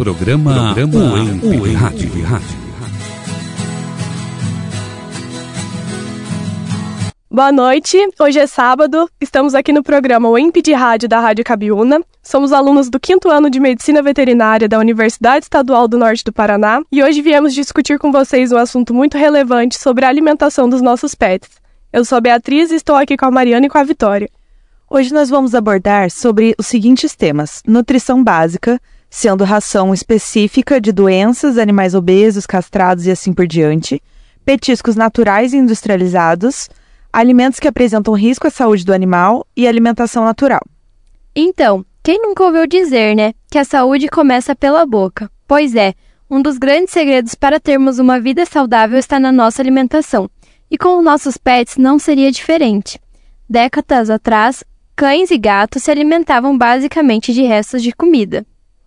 Programa UEMP Rádio. Boa noite, hoje é sábado, estamos aqui no programa UEMP de Rádio da Rádio Cabiúna. Somos alunos do 5º ano de Medicina Veterinária da Universidade Estadual do Norte do Paraná e hoje viemos discutir com vocês um assunto muito relevante sobre a alimentação dos nossos pets. Eu sou a Beatriz e estou aqui com a Mariana e com a Vitória. Hoje nós vamos abordar sobre os seguintes temas: nutrição básica, sendo ração específica de doenças, animais obesos, castrados e assim por diante, petiscos naturais e industrializados, alimentos que apresentam risco à saúde do animal e alimentação natural. Então, quem nunca ouviu dizer, né, que a saúde começa pela boca? Pois é, um dos grandes segredos para termos uma vida saudável está na nossa alimentação. E com os nossos pets não seria diferente. Décadas atrás, cães e gatos se alimentavam basicamente de restos de comida.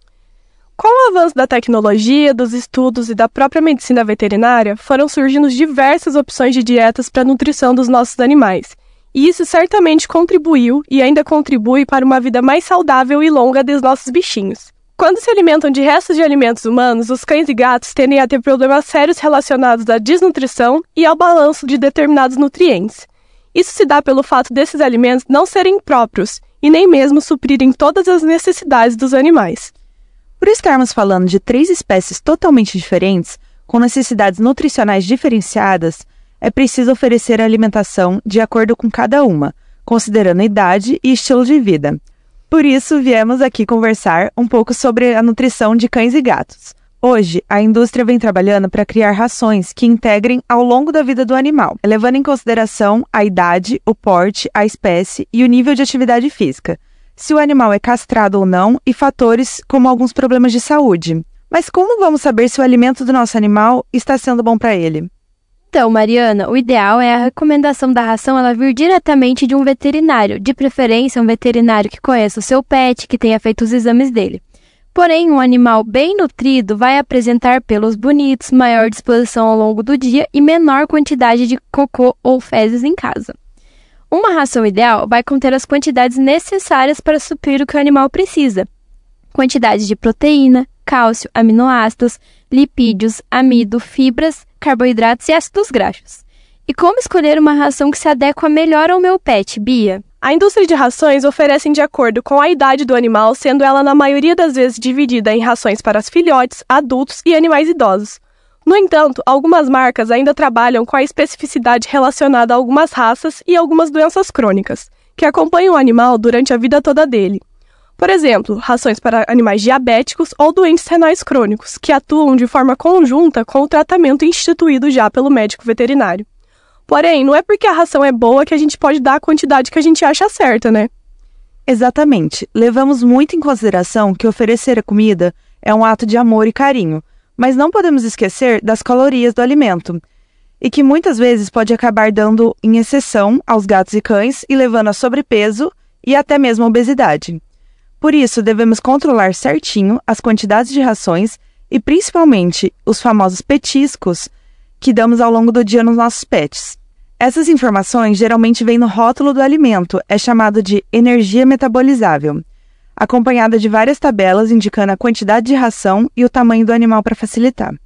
Com o avanço da tecnologia, dos estudos e da própria medicina veterinária, foram surgindo diversas opções de dietas para a nutrição dos nossos animais. E isso certamente contribuiu e ainda contribui para uma vida mais saudável e longa dos nossos bichinhos. Quando se alimentam de restos de alimentos humanos, os cães e gatos tendem a ter problemas sérios relacionados à desnutrição e ao balanço de determinados nutrientes. Isso se dá pelo fato desses alimentos não serem próprios e nem mesmo suprirem todas as necessidades dos animais. Por estarmos falando de 3 espécies totalmente diferentes, com necessidades nutricionais diferenciadas, é preciso oferecer a alimentação de acordo com cada uma, considerando a idade e estilo de vida. Por isso, viemos aqui conversar um pouco sobre a nutrição de cães e gatos. Hoje, a indústria vem trabalhando para criar rações que integrem ao longo da vida do animal, levando em consideração a idade, o porte, a espécie e o nível de atividade física, se o animal é castrado ou não e fatores como alguns problemas de saúde. Mas como vamos saber se o alimento do nosso animal está sendo bom para ele? Então, Mariana, o ideal é a recomendação da ração ela vir diretamente de um veterinário, de preferência um veterinário que conheça o seu pet, que tenha feito os exames dele. Porém, um animal bem nutrido vai apresentar pelos bonitos, maior disposição ao longo do dia e menor quantidade de cocô ou fezes em casa. Uma ração ideal vai conter as quantidades necessárias para suprir o que o animal precisa. Quantidade de proteína, cálcio, aminoácidos, lipídios, amido, fibras, carboidratos e ácidos graxos. E como escolher uma ração que se adequa melhor ao meu pet, Bia? A indústria de rações oferece de acordo com a idade do animal, sendo ela na maioria das vezes dividida em rações para os filhotes, adultos e animais idosos. No entanto, algumas marcas ainda trabalham com a especificidade relacionada a algumas raças e algumas doenças crônicas, que acompanham o animal durante a vida toda dele. Por exemplo, rações para animais diabéticos ou doentes renais crônicos, que atuam de forma conjunta com o tratamento instituído já pelo médico veterinário. Porém, não é porque a ração é boa que a gente pode dar a quantidade que a gente acha certa, né? Exatamente. Levamos muito em consideração que oferecer a comida é um ato de amor e carinho, mas não podemos esquecer das calorias do alimento, e que muitas vezes pode acabar dando em exceção aos gatos e cães e levando a sobrepeso e até mesmo a obesidade. Por isso, devemos controlar certinho as quantidades de rações e principalmente os famosos petiscos que damos ao longo do dia nos nossos pets. Essas informações geralmente vêm no rótulo do alimento, é chamado de energia metabolizável, acompanhada de várias tabelas indicando a quantidade de ração e o tamanho do animal para facilitar.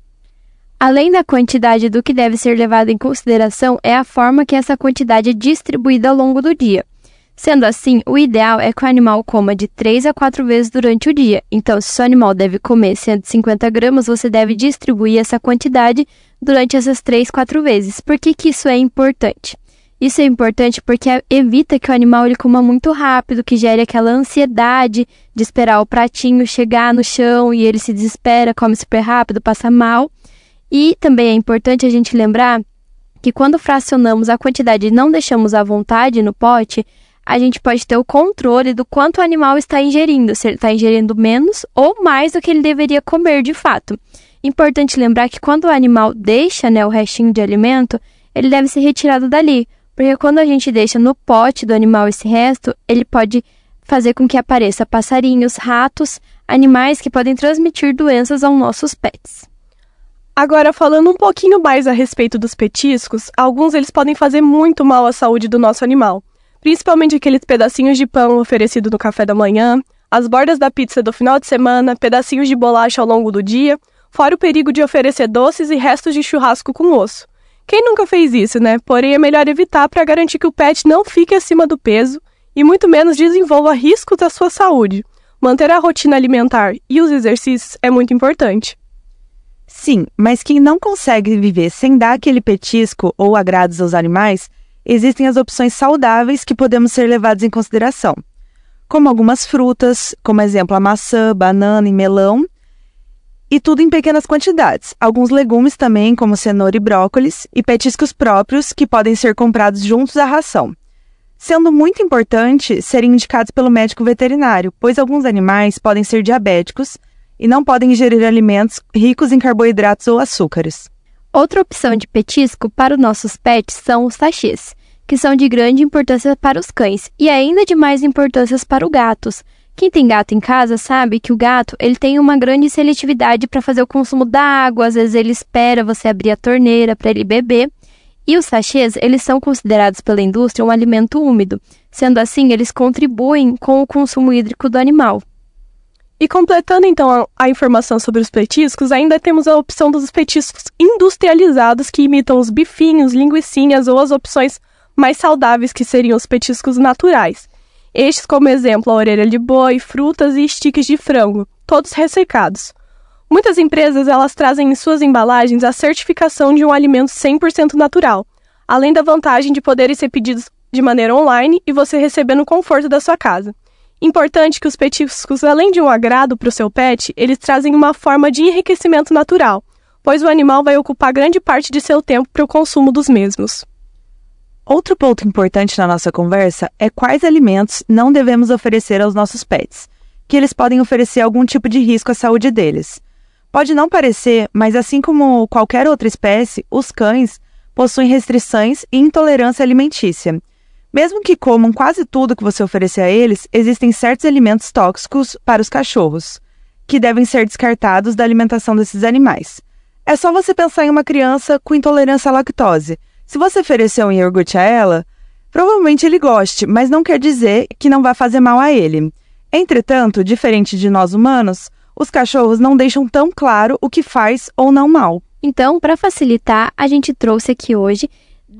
Além da quantidade do que deve ser levado em consideração, é a forma que essa quantidade é distribuída ao longo do dia. Sendo assim, o ideal é que o animal coma de 3 a 4 vezes durante o dia. Então, se o seu animal deve comer 150 gramas, você deve distribuir essa quantidade durante essas 3, 4 vezes. Por que isso é importante? Isso é importante porque evita que o animal ele coma muito rápido, que gere aquela ansiedade de esperar o pratinho chegar no chão e ele se desespera, come super rápido, passa mal. E também é importante a gente lembrar que quando fracionamos a quantidade e não deixamos à vontade no pote, a gente pode ter o controle do quanto o animal está ingerindo, se ele está ingerindo menos ou mais do que ele deveria comer de fato. Importante lembrar que quando o animal deixa, o restinho de alimento, ele deve ser retirado dali, porque quando a gente deixa no pote do animal esse resto, ele pode fazer com que apareça passarinhos, ratos, animais que podem transmitir doenças aos nossos pets. Agora, falando um pouquinho mais a respeito dos petiscos, alguns eles podem fazer muito mal à saúde do nosso animal. Principalmente aqueles pedacinhos de pão oferecido no café da manhã, as bordas da pizza do final de semana, pedacinhos de bolacha ao longo do dia, fora o perigo de oferecer doces e restos de churrasco com osso. Quem nunca fez isso, né? Porém, é melhor evitar para garantir que o pet não fique acima do peso e muito menos desenvolva riscos à sua saúde. Manter a rotina alimentar e os exercícios é muito importante. Sim, mas quem não consegue viver sem dar aquele petisco ou agrados aos animais, existem as opções saudáveis que podemos ser levadas em consideração, como algumas frutas, como exemplo a maçã, banana e melão, e tudo em pequenas quantidades. Alguns legumes também, como cenoura e brócolis, e petiscos próprios que podem ser comprados juntos à ração. Sendo muito importante serem indicados pelo médico veterinário, pois alguns animais podem ser diabéticos e não podem ingerir alimentos ricos em carboidratos ou açúcares. Outra opção de petisco para os nossos pets são os sachês, que são de grande importância para os cães e ainda de mais importância para os gatos. Quem tem gato em casa sabe que o gato ele tem uma grande seletividade para fazer o consumo da água, às vezes ele espera você abrir a torneira para ele beber. E os sachês, eles são considerados pela indústria um alimento úmido. Sendo assim, eles contribuem com o consumo hídrico do animal. E completando então a informação sobre os petiscos, ainda temos a opção dos petiscos industrializados que imitam os bifinhos, linguicinhas ou as opções mais saudáveis que seriam os petiscos naturais. Estes como exemplo a orelha de boi, frutas e sticks de frango, todos ressecados. Muitas empresas elas trazem em suas embalagens a certificação de um alimento 100% natural, além da vantagem de poderem ser pedidos de maneira online e você receber no conforto da sua casa. Importante que os petiscos, além de um agrado para o seu pet, eles trazem uma forma de enriquecimento natural, pois o animal vai ocupar grande parte de seu tempo para o consumo dos mesmos. Outro ponto importante na nossa conversa é quais alimentos não devemos oferecer aos nossos pets, que eles podem oferecer algum tipo de risco à saúde deles. Pode não parecer, mas assim como qualquer outra espécie, os cães possuem restrições e intolerância alimentícia. Mesmo que comam quase tudo que você oferecer a eles, existem certos alimentos tóxicos para os cachorros, que devem ser descartados da alimentação desses animais. É só você pensar em uma criança com intolerância à lactose. Se você oferecer um iogurte a ela, provavelmente ele goste, mas não quer dizer que não vai fazer mal a ele. Entretanto, diferente de nós humanos, os cachorros não deixam tão claro o que faz ou não mal. Então, para facilitar, a gente trouxe aqui hoje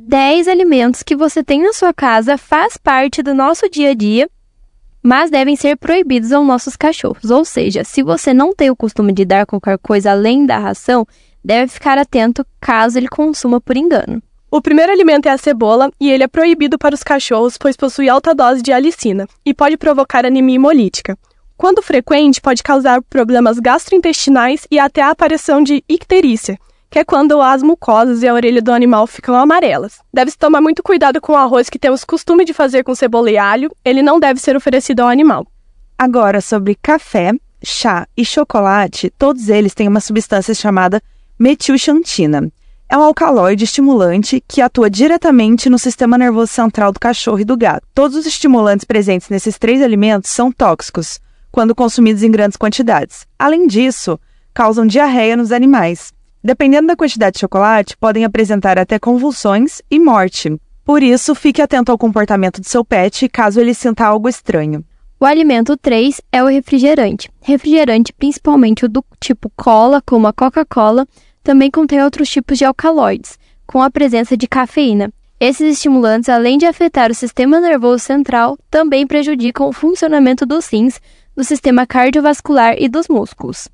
10 alimentos que você tem na sua casa, faz parte do nosso dia a dia, mas devem ser proibidos aos nossos cachorros. Ou seja, se você não tem o costume de dar qualquer coisa além da ração, deve ficar atento caso ele consuma por engano. O primeiro alimento é a cebola e ele é proibido para os cachorros, pois possui alta dose de alicina e pode provocar anemia hemolítica. Quando frequente, pode causar problemas gastrointestinais e até a aparição de icterícia, que é quando as mucosas e a orelha do animal ficam amarelas. Deve-se tomar muito cuidado com o arroz que temos costume de fazer com cebola e alho, ele não deve ser oferecido ao animal. Agora, sobre café, chá e chocolate, todos eles têm uma substância chamada metilxantina. É um alcaloide estimulante que atua diretamente no sistema nervoso central do cachorro e do gato. Todos os estimulantes presentes nesses 3 alimentos são tóxicos quando consumidos em grandes quantidades. Além disso, causam diarreia nos animais. Dependendo da quantidade de chocolate, podem apresentar até convulsões e morte. Por isso, fique atento ao comportamento do seu pet caso ele sinta algo estranho. O alimento 3 é o refrigerante. Refrigerante, principalmente o do tipo cola, como a Coca-Cola, também contém outros tipos de alcaloides, com a presença de cafeína. Esses estimulantes, além de afetar o sistema nervoso central, também prejudicam o funcionamento dos rins, do sistema cardiovascular e dos músculos.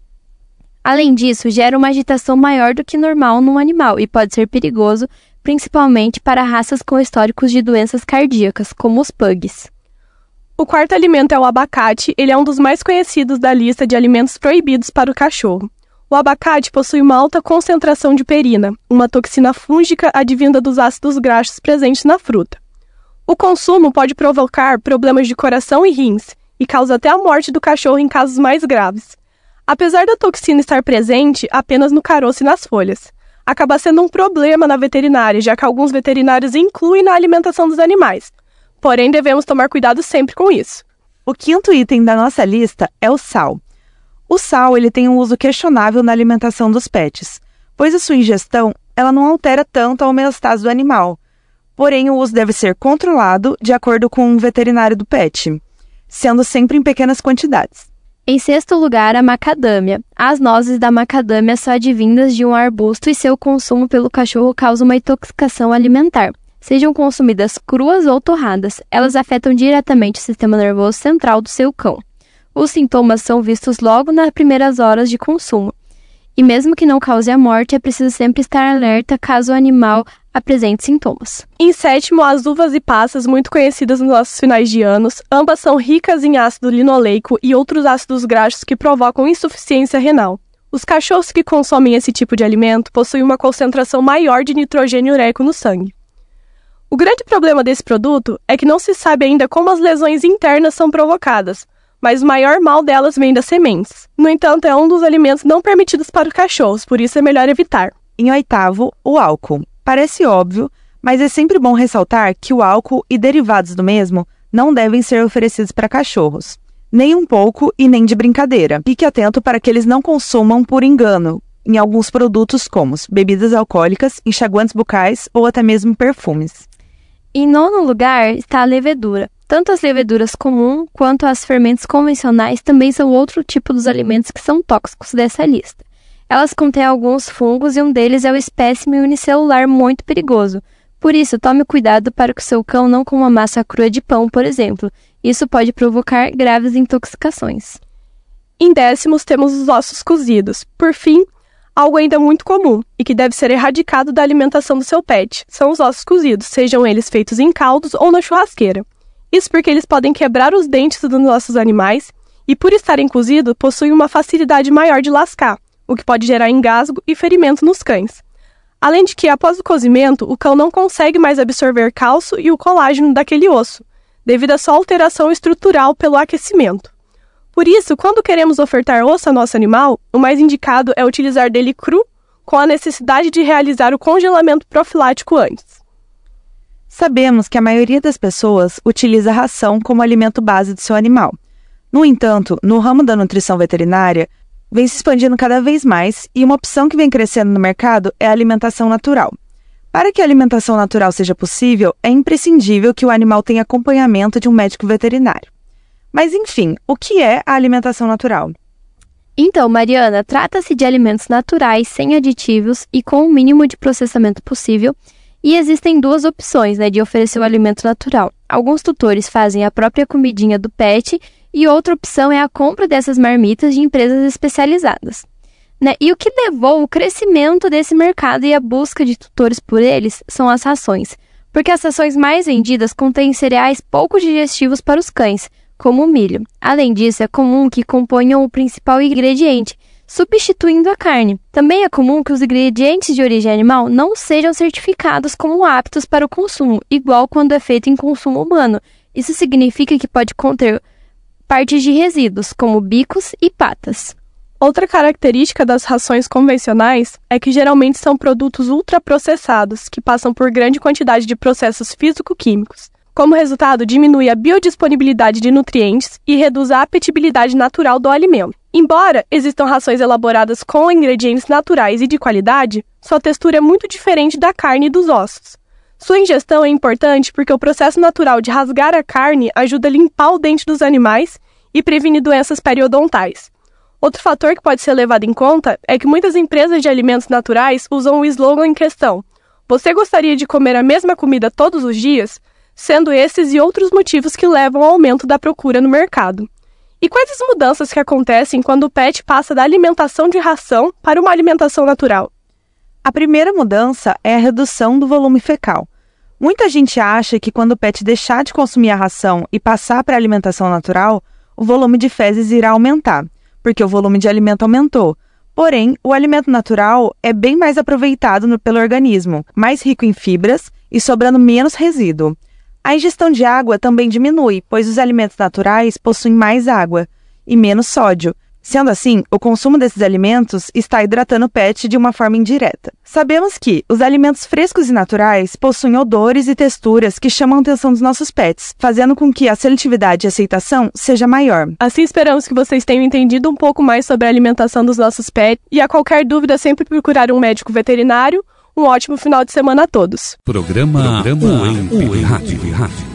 Além disso, gera uma agitação maior do que normal no animal e pode ser perigoso, principalmente para raças com históricos de doenças cardíacas, como os pugs. O quarto alimento é o abacate, ele é um dos mais conhecidos da lista de alimentos proibidos para o cachorro. O abacate possui uma alta concentração de perina, uma toxina fúngica advinda dos ácidos graxos presentes na fruta. O consumo pode provocar problemas de coração e rins, e causa até a morte do cachorro em casos mais graves. Apesar da toxina estar presente apenas no caroço e nas folhas, acaba sendo um problema na veterinária, já que alguns veterinários incluem na alimentação dos animais. Porém, devemos tomar cuidado sempre com isso. O quinto item da nossa lista é o sal. O sal ele tem um uso questionável na alimentação dos pets, pois a sua ingestão ela não altera tanto a homeostase do animal. Porém, o uso deve ser controlado de acordo com o veterinário do pet. sendo sempre em pequenas quantidades. Em sexto lugar, a macadâmia. As nozes da macadâmia são advindas de um arbusto e seu consumo pelo cachorro causa uma intoxicação alimentar. Sejam consumidas cruas ou torradas, elas afetam diretamente o sistema nervoso central do seu cão. Os sintomas são vistos logo nas primeiras horas de consumo. E mesmo que não cause a morte, é preciso sempre estar alerta caso o animal apresente sintomas. Em sétimo, as uvas e passas, muito conhecidas nos nossos finais de anos. Ambas são ricas em ácido linoleico e outros ácidos graxos que provocam insuficiência renal. Os cachorros que consomem esse tipo de alimento possuem uma concentração maior de nitrogênio ureico no sangue. O grande problema desse produto é que não se sabe ainda como as lesões internas são provocadas, mas o maior mal delas vem das sementes. No entanto, é um dos alimentos não permitidos para os cachorros, por isso é melhor evitar. Em oitavo, o álcool. Parece óbvio, mas é sempre bom ressaltar que o álcool e derivados do mesmo não devem ser oferecidos para cachorros, nem um pouco e nem de brincadeira. Fique atento para que eles não consumam por engano em alguns produtos como bebidas alcoólicas, enxaguantes bucais ou até mesmo perfumes. Em nono lugar está a levedura. Tanto as leveduras comuns quanto as fermentos convencionais também são outro tipo dos alimentos que são tóxicos dessa lista. Elas contêm alguns fungos e um deles é o espécime unicelular muito perigoso. Por isso, tome cuidado para que o seu cão não coma massa crua de pão, por exemplo. Isso pode provocar graves intoxicações. Em décimos, temos os ossos cozidos. Por fim, algo ainda muito comum e que deve ser erradicado da alimentação do seu pet são os ossos cozidos, sejam eles feitos em caldos ou na churrasqueira. Isso porque eles podem quebrar os dentes dos nossos animais e, por estarem cozidos, possuem uma facilidade maior de lascar, o que pode gerar engasgo e ferimento nos cães. Além de que, após o cozimento, o cão não consegue mais absorver cálcio e o colágeno daquele osso, devido à sua alteração estrutural pelo aquecimento. Por isso, quando queremos ofertar osso ao nosso animal, o mais indicado é utilizar dele cru, com a necessidade de realizar o congelamento profilático antes. Sabemos que a maioria das pessoas utiliza a ração como alimento base do seu animal. No entanto, no ramo da nutrição veterinária, vem se expandindo cada vez mais e uma opção que vem crescendo no mercado é a alimentação natural. Para que a alimentação natural seja possível, é imprescindível que o animal tenha acompanhamento de um médico veterinário. Mas, enfim, o que é a alimentação natural? Então, Mariana, trata-se de alimentos naturais, sem aditivos e com o mínimo de processamento possível. E existem duas opções, de oferecer o alimento natural. Alguns tutores fazem a própria comidinha do pet e outra opção é a compra dessas marmitas de empresas especializadas. E o que levou o crescimento desse mercado e a busca de tutores por eles são as rações, porque as rações mais vendidas contêm cereais pouco digestivos para os cães, como o milho. Além disso, é comum que componham o principal ingrediente, substituindo a carne. Também é comum que os ingredientes de origem animal não sejam certificados como aptos para o consumo, igual quando é feito em consumo humano. Isso significa que pode conter partes de resíduos, como bicos e patas. Outra característica das rações convencionais é que geralmente são produtos ultraprocessados, que passam por grande quantidade de processos físico-químicos. Como resultado, diminui a biodisponibilidade de nutrientes e reduz a apetibilidade natural do alimento. Embora existam rações elaboradas com ingredientes naturais e de qualidade, sua textura é muito diferente da carne e dos ossos. Sua ingestão é importante porque o processo natural de rasgar a carne ajuda a limpar o dente dos animais e previne doenças periodontais. Outro fator que pode ser levado em conta é que muitas empresas de alimentos naturais usam o slogan em questão: "Você gostaria de comer a mesma comida todos os dias?", sendo esses e outros motivos que levam ao aumento da procura no mercado. E quais as mudanças que acontecem quando o pet passa da alimentação de ração para uma alimentação natural? A primeira mudança é a redução do volume fecal. Muita gente acha que quando o pet deixar de consumir a ração e passar para a alimentação natural, o volume de fezes irá aumentar, porque o volume de alimento aumentou. Porém, o alimento natural é bem mais aproveitado pelo organismo, mais rico em fibras e sobrando menos resíduo. A ingestão de água também diminui, pois os alimentos naturais possuem mais água e menos sódio. Sendo assim, o consumo desses alimentos está hidratando o pet de uma forma indireta. Sabemos que os alimentos frescos e naturais possuem odores e texturas que chamam a atenção dos nossos pets, fazendo com que a seletividade e aceitação seja maior. Assim, esperamos que vocês tenham entendido um pouco mais sobre a alimentação dos nossos pets e a qualquer dúvida sempre procurar um médico veterinário. Um ótimo final de semana a todos. Programa UEM Rádio.